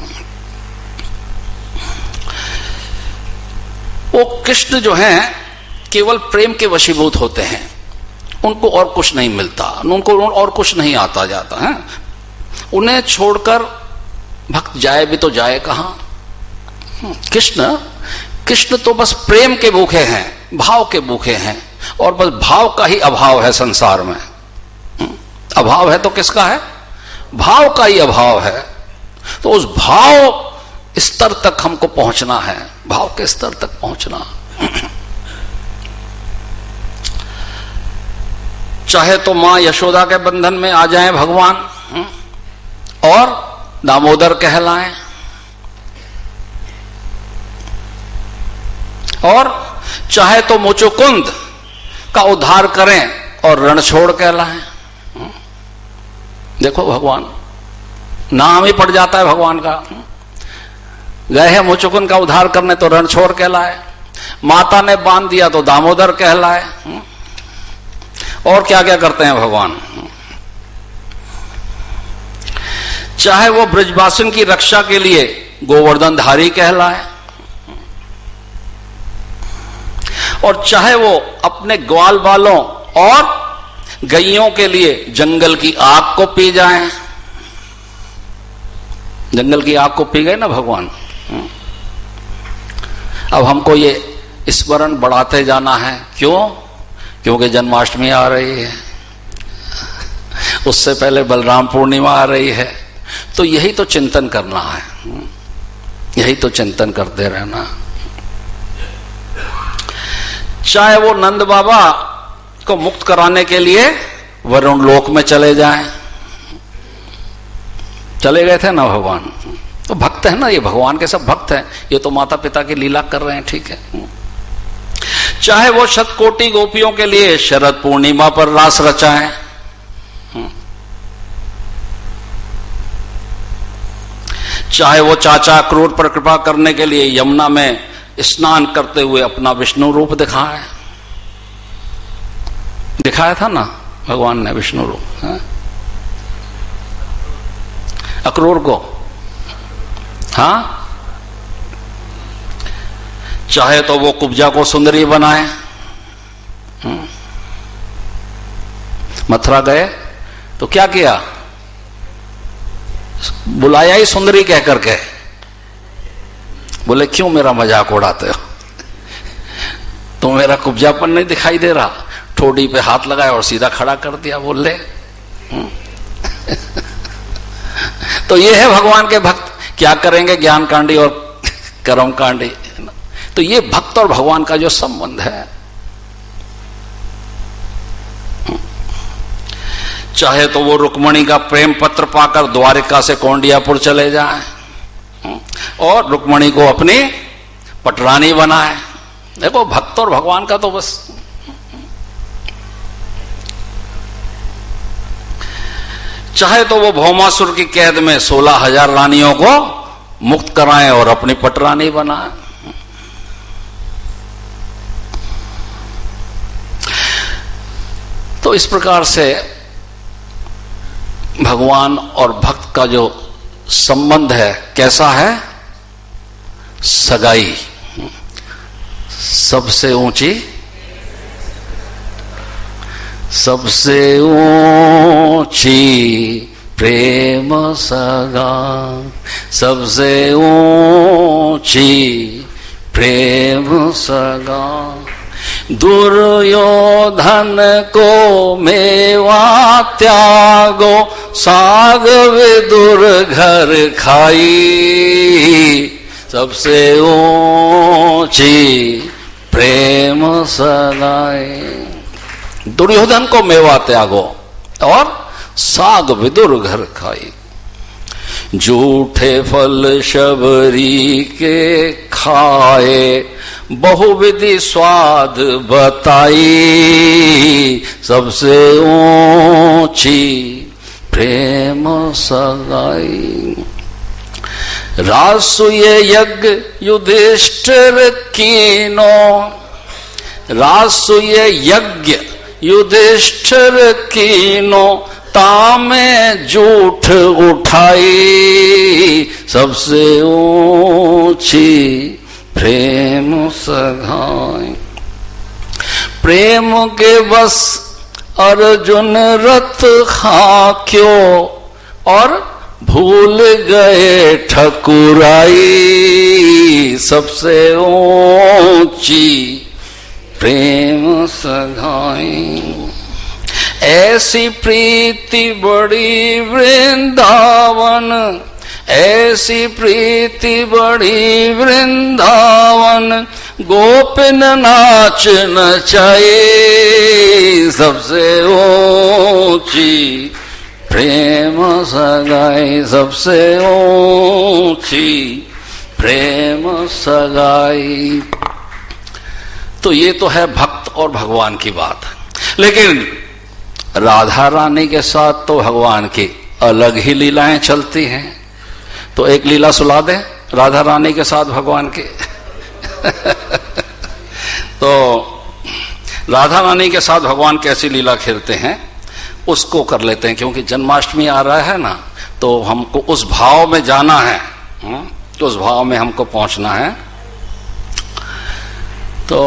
वो कृष्ण जो हैं केवल प्रेम के वशीभूत होते हैं, उनको और कुछ नहीं मिलता, उनको और कुछ नहीं आता जाता है। उन्हें छोड़कर भक्त जाए भी तो जाए कहां? कृष्ण कृष्ण तो बस प्रेम के भूखे हैं, भाव के भूखे हैं, और बस भाव का ही अभाव है संसार में। अभाव है तो किसका है? भाव का ही अभाव है। तो उस भाव स्तर तक हमको पहुंचना है, भाव के स्तर तक पहुंचना। चाहे तो मां यशोदा के बंधन में आ जाएं भगवान और दामोदर कहलाएं, और चाहे तो मुचुकुंद का उद्धार करें और रणछोड़ कहलाएं। देखो भगवान, नाम ही पड़ जाता है भगवान का। गए हैं मुचुकुंद का उद्धार करने तो रणछोड़ कहलाए, माता ने बांध दिया तो दामोदर कहलाए, और क्या क्या करते हैं भगवान। चाहे वो ब्रजवासिन की रक्षा के लिए गोवर्धनधारी कहलाए, और चाहे वो अपने ग्वाल बालों और गैयों के लिए जंगल की आग को पी जाएं। जंगल की आग को पी गए ना भगवान। अब हमको ये स्मरण बढ़ाते जाना है। क्यों? क्योंकि जन्माष्टमी आ रही है, उससे पहले बलराम पूर्णिमा आ रही है। तो यही तो चिंतन करना है, यही तो चिंतन करते रहना। चाहे वो नंद बाबा को मुक्त कराने के लिए वरुण लोक में चले जाएं, चले गए थे ना भगवान। तो भक्त है ना, ये भगवान के सब भक्त हैं, ये तो माता पिता की लीला कर रहे हैं, ठीक है। चाहे वो शतकोटि गोपियों के लिए शरद पूर्णिमा पर रास रचाएं, चाहे वो चाचा क्रूर पर कृपा करने के लिए यमुना में स्नान करते हुए अपना विष्णु रूप दिखाए। दिखाया था ना भगवान ने विष्णु रूप है? अक्रूर को। हाँ, चाहे तो वो कुब्जा को सुंदरी बनाए। मथुरा गए तो क्या किया? बुलाया ही सुंदरी कह करके। बोले क्यों मेरा मजाक उड़ाते हो? तो मेरा कुब्जापन नहीं दिखाई दे रहा? ठोड़ी पे हाथ लगाया और सीधा खड़ा कर दिया, बोले। तो ये है भगवान के भक्त। क्या करेंगे? ज्ञान कांडी और कर्म कांडी। तो ये भक्त और भगवान का जो संबंध है, चाहे तो वो रुक्मणी का प्रेम पत्र पाकर द्वारिका से कौंडियापुर चले जाएं और रुक्मणी को अपनी पटरानी बनाए। देखो भक्त और भगवान का तो बस। चाहे तो वो भौमासुर की कैद में सोलह हजार रानियों को मुक्त कराएं और अपनी पटरानी बनाए। तो इस प्रकार से भगवान और भक्त का जो संबंध है कैसा है? सगाई। सबसे ऊंची, सबसे ऊंची प्रेम सगा, सबसे ऊंची प्रेम सगा। दुर्योधन को मेवा त्यागो, साग विदुर घर खाई, सबसे ऊंची प्रेम सगाई। दुर्योधन को मेवा त्यागो और साग विदुर घर खाई। झूठे फल शबरी के खाए, बहुविधि स्वाद बताई, सबसे ऊंची प्रेम सगाई। रासुय यज्ञ युधिष्ठिर कीनो, रासुय यज्ञ युधिष्ठिर कीनो, तामे झूठ उठाई, सबसे ऊंची प्रेम सगाई। प्रेम के बस अर्जुन रथ हाक्यो, और भूल गए ठकुराई सबसे ऊंची प्रेम सगाई। ऐसी प्रीति बड़ी वृंदावन, ऐसी प्रीति बड़ी वृंदावन, गोपिन नाच नचाए सबसे ऊंची प्रेम सगाई, सबसे ऊंची प्रेम सगाई। तो ये तो है भक्त और भगवान की बात, लेकिन राधा रानी के साथ तो भगवान की अलग ही लीलाएं चलती हैं। तो एक लीला सुना दें राधा रानी के साथ भगवान की। तो राधा रानी के साथ भगवान कैसी लीला खेलते हैं उसको कर लेते हैं, क्योंकि जन्माष्टमी आ रहा है ना, तो हमको उस भाव में जाना है, तो उस भाव में हमको पहुंचना है। तो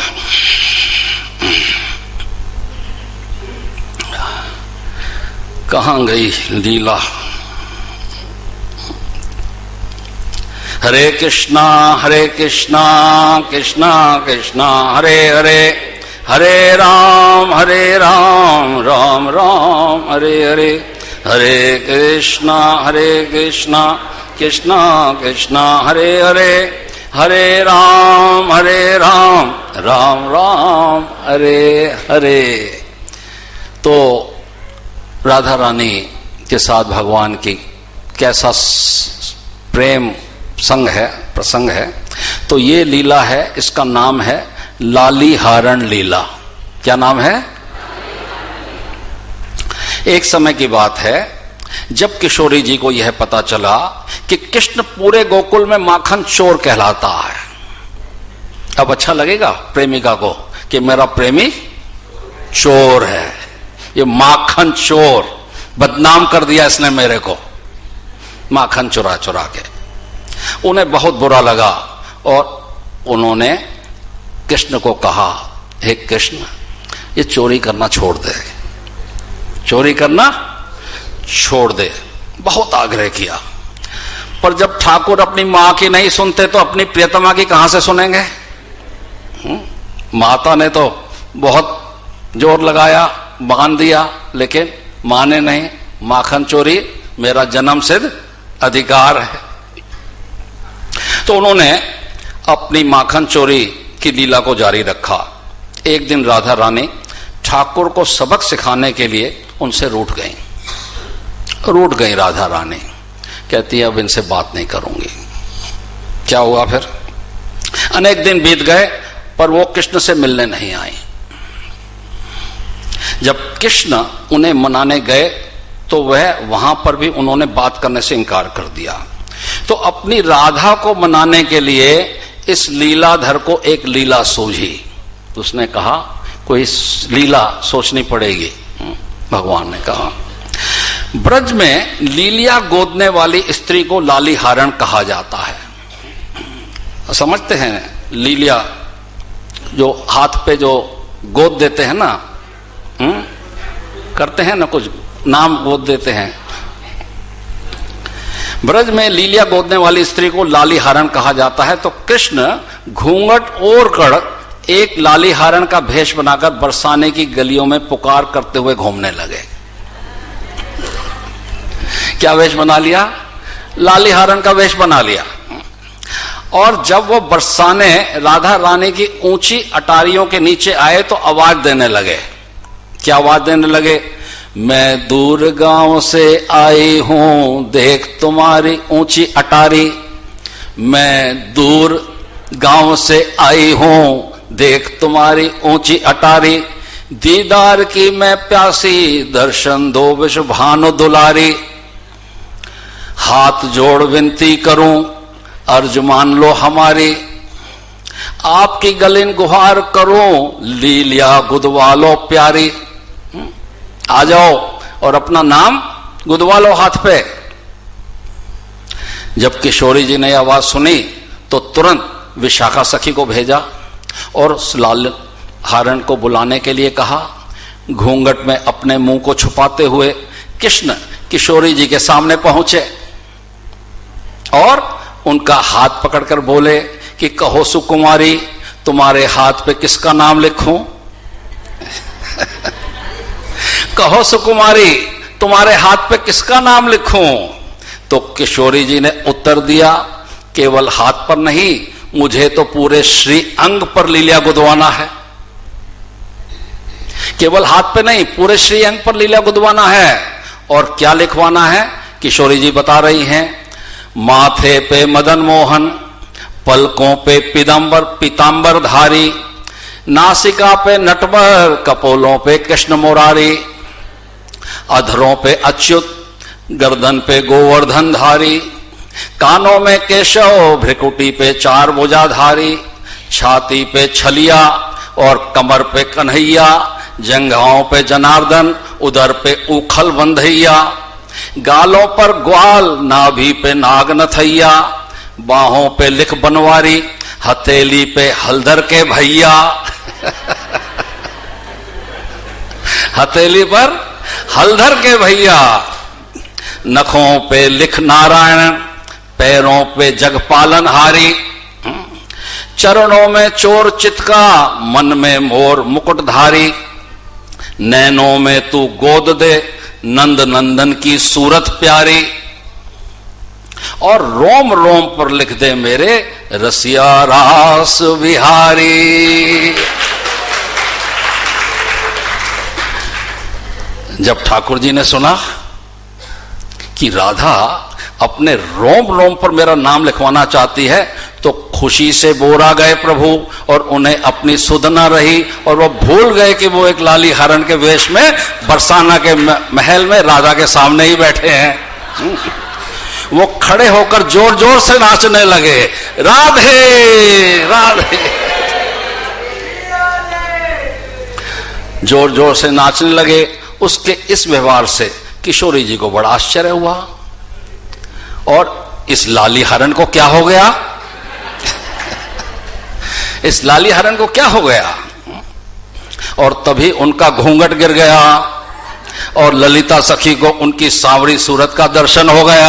कहां गई लीला? हरे कृष्णा हरे कृष्णा कृष्णा कृष्णा हरे हरे, हरे राम हरे राम राम राम हरे हरे, हरे कृष्णा हरे कृष्णा कृष्णा कृष्णा हरे हरे, हरे राम हरे राम राम राम हरे हरे। तो राधा रानी के साथ भगवान की कैसा प्रेम संग है, प्रसंग है। तो ये लीला है, इसका नाम है लाली हारण लीला। क्या नाम है? एक समय की बात है जब किशोरी जी को यह पता चला कि कृष्ण पूरे गोकुल में माखन चोर कहलाता है। अब अच्छा लगेगा प्रेमिका को कि मेरा प्रेमी चोर है, ये माखन चोर, बदनाम कर दिया इसने मेरे को माखन चुरा चुरा के। उन्हें बहुत बुरा लगा और उन्होंने कृष्ण को कहा, हे कृष्ण, ये चोरी करना छोड़ दे, चोरी करना छोड़ दे। बहुत आग्रह किया, पर जब ठाकुर अपनी मां की नहीं सुनते तो अपनी प्रियतमा की कहां से सुनेंगे? हुँ? माता ने तो बहुत जोर लगाया, बांध दिया, लेकिन मां ने नहीं। माखन चोरी मेरा जन्म सिद्ध अधिकार है। तो उन्होंने अपनी माखन चोरी की लीला को जारी रखा। एक दिन राधा रानी ठाकुर को सबक सिखाने के लिए उनसे रूठ गई। रूठ गई राधा रानी, कहती है अब इनसे बात नहीं करूंगी। क्या हुआ फिर? अनेक दिन बीत गए पर वो कृष्ण से मिलने नहीं आई। जब कृष्ण उन्हें मनाने गए तो वह वहां पर भी उन्होंने बात करने से इनकार कर दिया। तो अपनी राधा को मनाने के लिए इस लीलाधर को एक लीला सूझी। तो उसने कहा कोई लीला सोचनी पड़ेगी। भगवान ने कहा, ब्रज में लीलिया गोदने वाली स्त्री को लाली हारण कहा जाता है। समझते हैं लीलिया, जो हाथ पे जो गोद देते हैं ना, हुँ? करते हैं ना, कुछ नाम गोद देते हैं। ब्रज में लीलिया गोदने वाली स्त्री को लाली हारण कहा जाता है। तो कृष्ण घूंघट ओढ़ कर एक लाली हारण का भेष बनाकर बरसाने की गलियों में पुकार करते हुए घूमने लगे। क्या वेश बना लिया? लाली हारण का वेश बना लिया। और जब वो बरसाने राधा रानी की ऊंची अटारियों के नीचे आए तो आवाज देने लगे। क्या आवाज देने लगे? मैं दूर गांव से आई हूं, देख तुम्हारी ऊंची अटारी। मैं दूर गांव से आई हूं, देख तुम्हारी ऊंची अटारी। दीदार की मैं प्यासी, दर्शन दो विश्व भानु दुलारी। हाथ जोड़ विनती करूं, अर्ज मान लो हमारी। आपकी गलिन गुहार करूं, लीलिया गुदवा लो प्यारी। आ जाओ और अपना नाम गुदवा लो हाथ पे। जब किशोरी जी ने आवाज सुनी तो तुरंत विशाखा सखी को भेजा और उस लाल हारण को बुलाने के लिए कहा। घूंघट में अपने मुंह को छुपाते हुए कृष्ण किशोरी जी के सामने पहुंचे और उनका हाथ पकड़कर बोले कि कहो सुकुमारी, तुम्हारे हाथ पे किसका नाम लिखूं? कहो सुकुमारी, तुम्हारे हाथ पे किसका नाम लिखूं? तो किशोरी जी ने उत्तर दिया, केवल हाथ पर नहीं, मुझे तो पूरे श्री अंग पर लीला गुदवाना है। केवल हाथ पे नहीं, पूरे श्री अंग पर लीला गुदवाना है। और क्या लिखवाना है? किशोरी जी बता रही हैं, माथे पे मदन मोहन, पलकों पे पीतांबर पीतांबर धारी, नासिका पे नटवर, कपोलों पे कृष्ण मुरारी, अधरों पे अच्युत, गर्दन पे गोवर्धन धारी, कानों में केशव, भ्रिकुटी पे चार भुजाधारी, छाती पे छलिया और कमर पे कन्हैया, जंघाओं पे जनार्दन, उदर पे उखल बंधैया, गालों पर ग्वाल, नाभि पे नाग नथैया, बाहों पे लिख बनवारी, हथेली पे हलधर के भैया। हथेली पर हलधर के भैया, नखों पे लिख नारायण, पैरों पे जगपालन हारी, चरणों में चोर चितका, मन में मोर मुकुटधारी, नैनों में तू गोद दे, नंद नंदन की सूरत प्यारी, और रोम रोम पर लिख दे मेरे रसिया रास बिहारी। जब ठाकुर जी ने सुना कि राधा अपने रोम रोम पर मेरा नाम लिखवाना चाहती है, तो खुशी से बोरा गए प्रभु, और उन्हें अपनी सुध न रही, और वो भूल गए कि वो एक लाली हरण के वेश में बरसाना के महल में राधा के सामने ही बैठे हैं। वो खड़े होकर जोर जोर से नाचने लगे, राधे राधे, जोर जोर से नाचने लगे। उसके इस व्यवहार से किशोरी जी को बड़ा आश्चर्य हुआ, और इस लाली हरण को क्या हो गया? इस लाली हरण को क्या हो गया? और तभी उनका घूंघट गिर गया, और ललिता सखी को उनकी सांवरी सूरत का दर्शन हो गया,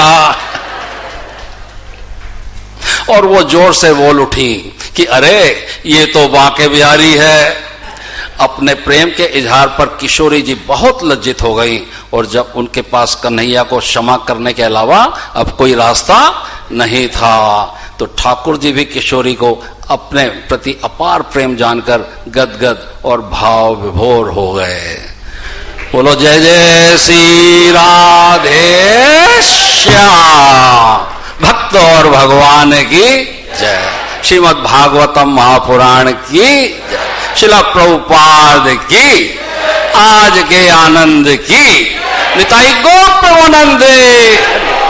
और वो जोर से बोल उठी कि अरे ये तो बांके बिहारी है। अपने प्रेम के इजहार पर किशोरी जी बहुत लज्जित हो गई, और जब उनके पास कन्हैया को क्षमा करने के अलावा अब कोई रास्ता नहीं था, तो ठाकुर जी भी किशोरी को अपने प्रति अपार प्रेम जानकर गदगद और भाव विभोर हो गए। बोलो जय जय श्री राधे श्याम, भक्त और भगवान की जय। श्रीमद् भागवतम महापुराण की जय। शिला प्रभुपाद की, आज के आनंद की, निताई गोप वनंदे।